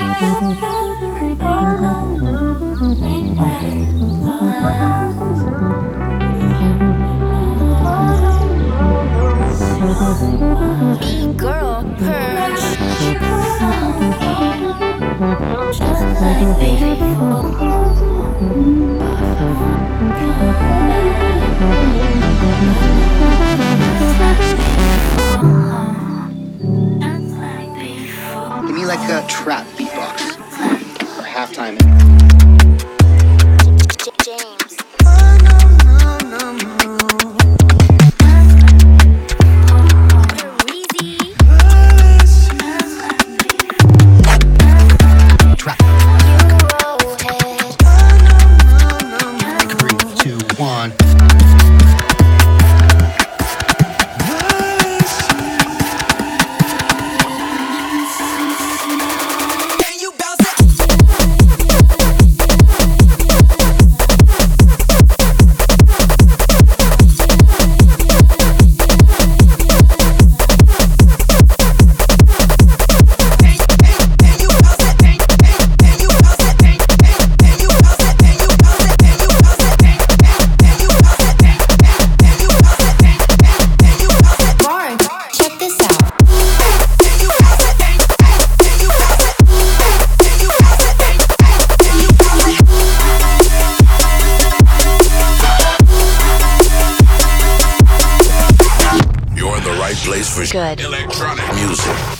Girl, purge. Just like Give me like a trap beatbox or halftime. James. Trap. Eurohead. 3, 2, 1. Check this out. You're in the right place for Good. electronic music.